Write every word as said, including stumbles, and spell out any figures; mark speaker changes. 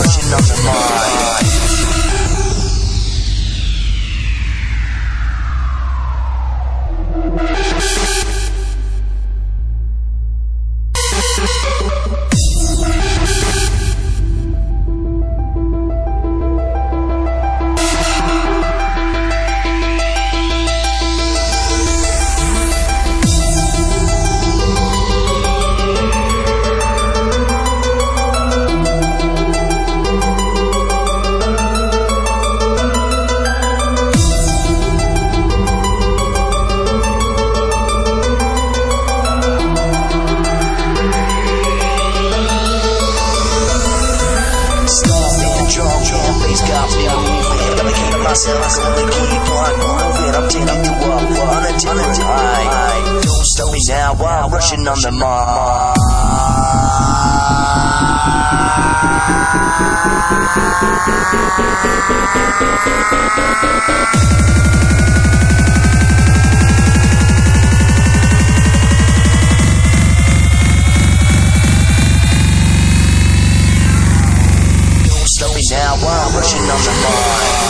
Speaker 1: rushing on the mind.
Speaker 2: Myself, gonna keep on moving. I'm taking you up on a different high. Don't stop me now while I'm rushing on the mind. Don't stop me now while I'm rushing on the mind.